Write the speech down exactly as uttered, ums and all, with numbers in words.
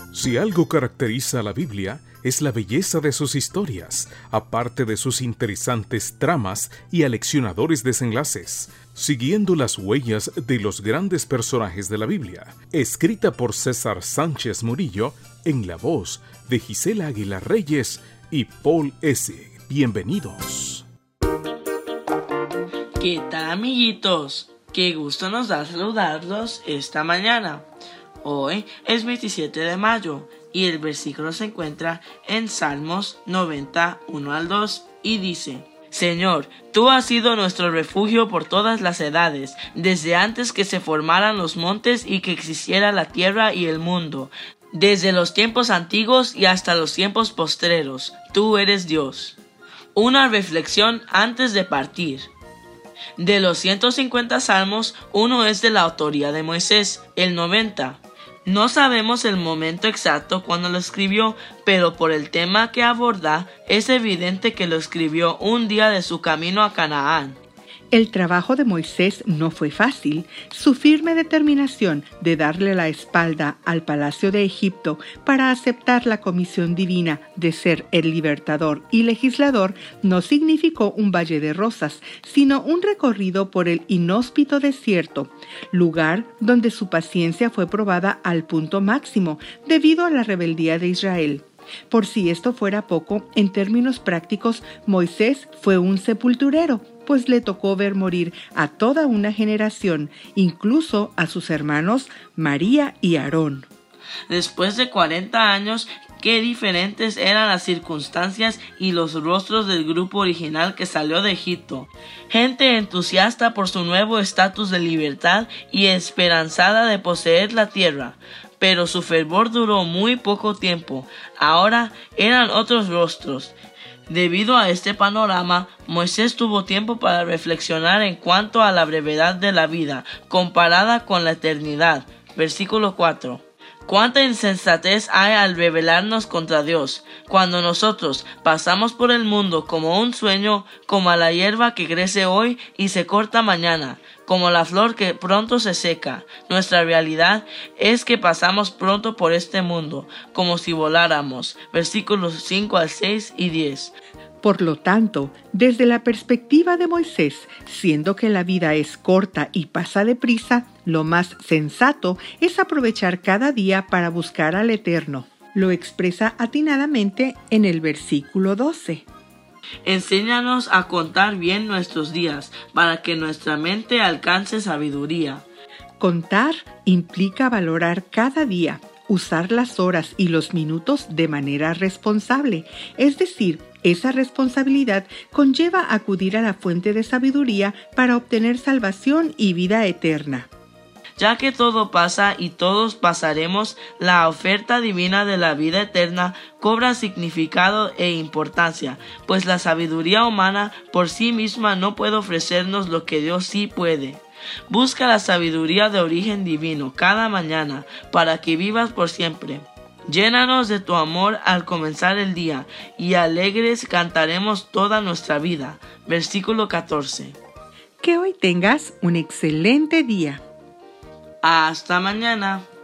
Si algo caracteriza a la Biblia, es la belleza de sus historias, aparte de sus interesantes tramas y aleccionadores desenlaces, siguiendo las huellas de los grandes personajes de la Biblia, escrita por César Sánchez Murillo, en la voz de Gisela Aguilar Reyes y Paul S. Bienvenidos. ¿Qué tal, amiguitos? Qué gusto nos da saludarlos esta mañana. Hoy es veintisiete de mayo y el versículo se encuentra en Salmos noventa, uno al dos y dice: Señor, tú has sido nuestro refugio por todas las edades, desde antes que se formaran los montes y que existiera la tierra y el mundo, desde los tiempos antiguos y hasta los tiempos postreros, tú eres Dios. Una reflexión antes de partir. De los ciento cincuenta salmos, uno es de la autoría de Moisés, el noventa. No sabemos el momento exacto cuando lo escribió, pero por el tema que aborda, es evidente que lo escribió un día de su camino a Canaán. El trabajo de Moisés no fue fácil. Su firme determinación de darle la espalda al palacio de Egipto para aceptar la comisión divina de ser el libertador y legislador no significó un valle de rosas, sino un recorrido por el inhóspito desierto, lugar donde su paciencia fue probada al punto máximo debido a la rebeldía de Israel. Por si esto fuera poco, en términos prácticos, Moisés fue un sepulturero, pues le tocó ver morir a toda una generación, incluso a sus hermanos María y Aarón. Después de cuarenta años, qué diferentes eran las circunstancias y los rostros del grupo original que salió de Egipto. Gente entusiasta por su nuevo estatus de libertad y esperanzada de poseer la tierra. Pero su fervor duró muy poco tiempo. Ahora eran otros rostros. Debido a este panorama, Moisés tuvo tiempo para reflexionar en cuanto a la brevedad de la vida, comparada con la eternidad. Versículo cuatro. Cuánta insensatez hay al rebelarnos contra Dios, cuando nosotros pasamos por el mundo como un sueño, como a la hierba que crece hoy y se corta mañana, como la flor que pronto se seca. Nuestra realidad es que pasamos pronto por este mundo, como si voláramos. Versículos cinco al seis y diez. Por lo tanto, desde la perspectiva de Moisés, siendo que la vida es corta y pasa deprisa, lo más sensato es aprovechar cada día para buscar al Eterno. Lo expresa atinadamente en el versículo doce. Enséñanos a contar bien nuestros días, para que nuestra mente alcance sabiduría. Contar implica valorar cada día, usar las horas y los minutos de manera responsable, es decir, esa responsabilidad conlleva acudir a la fuente de sabiduría para obtener salvación y vida eterna. Ya que todo pasa y todos pasaremos, la oferta divina de la vida eterna cobra significado e importancia, pues la sabiduría humana por sí misma no puede ofrecernos lo que Dios sí puede. Busca la sabiduría de origen divino cada mañana para que vivas por siempre. Llénanos de tu amor al comenzar el día, y alegres cantaremos toda nuestra vida. Versículo catorce. Que hoy tengas un excelente día. Hasta mañana.